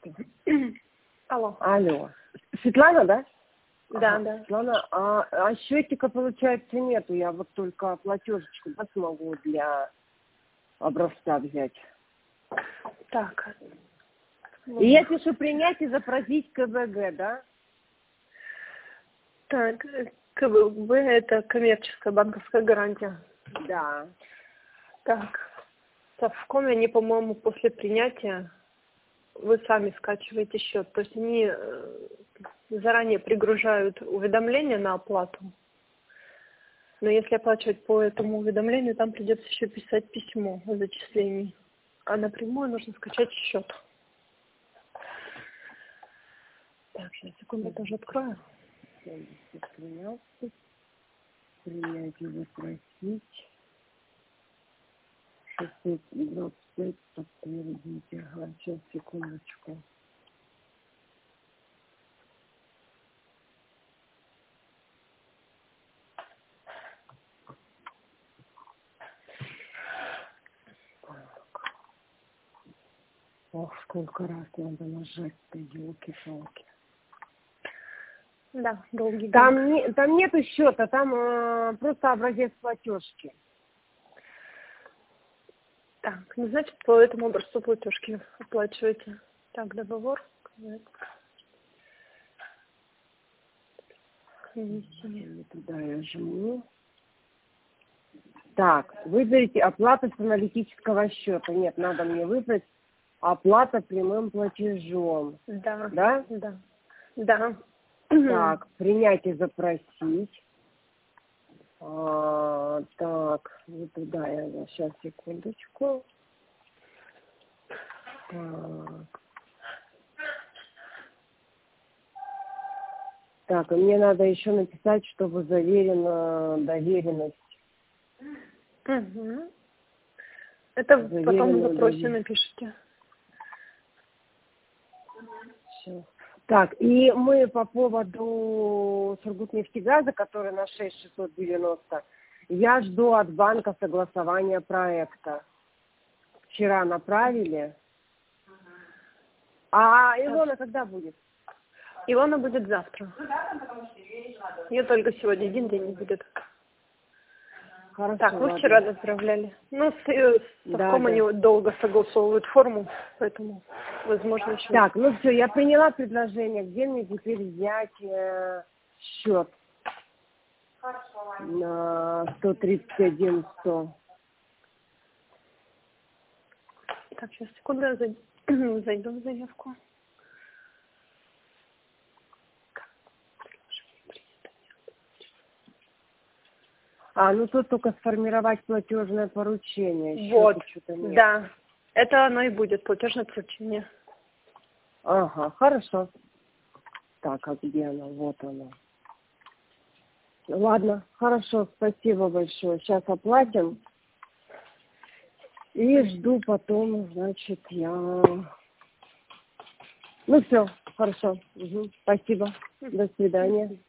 Алло. Алло. Светлана, да? Да, Ага. да. Светлана, а счетчика, получается, нету. Я вот только платежечку, да, смогу для образца взять. Так. И я пишу принять и запросить КБГ, да? Так, КБГ это коммерческая банковская гарантия. Да. Так. Совком они, по-моему, после принятия вы сами скачиваете счет. То есть они заранее пригружают уведомления на оплату. Но если оплачивать по этому уведомлению, там придется еще писать письмо о зачислении. А напрямую нужно скачать счет. Так, сейчас, секунду, я тоже открою. 13, принять и запросить. 625 подтвердите. Ага, сейчас, секундочку. Ох, сколько раз надо нажать-то, елки-палки. Да, долгий. Там нету счета, там просто образец платежки. Так, ну, значит, по этому образцу платежки оплачиваете. Так, договор. Туда я жму. Так, выберите оплату с аналитического счета. Нет, надо мне выбрать оплата прямым платежом. Да. Да? Да. Да. Так, принять и запросить. Так, вот туда я сейчас, секундочку. Так. Так, и мне надо еще написать, чтобы заверена доверенность. Угу. Это потом в запросе напишите. Все. Так, и мы по поводу Сургутнефтегаза, который на 6690, я жду от банка согласования проекта. Вчера направили. А Илона когда будет? Илона будет завтра. Ее только сегодня один день не будет. Хорошо, так, вы ладно. вчера отправляли. Ну, совком они долго согласовывают форму, поэтому, возможно, еще... Так, ну все, я приняла предложение. Где мне теперь взять счет? На 131 100. Так, сейчас, секунду, я зайду в заявку. Ну тут только сформировать платежное поручение. Вот, нет. да. Это оно и будет, платежное поручение. Ага, хорошо. Так, а где оно? Вот оно. Ладно, хорошо, спасибо большое. Сейчас оплатим. И жду потом, значит, я... Ну все, хорошо. Угу. Спасибо. До свидания.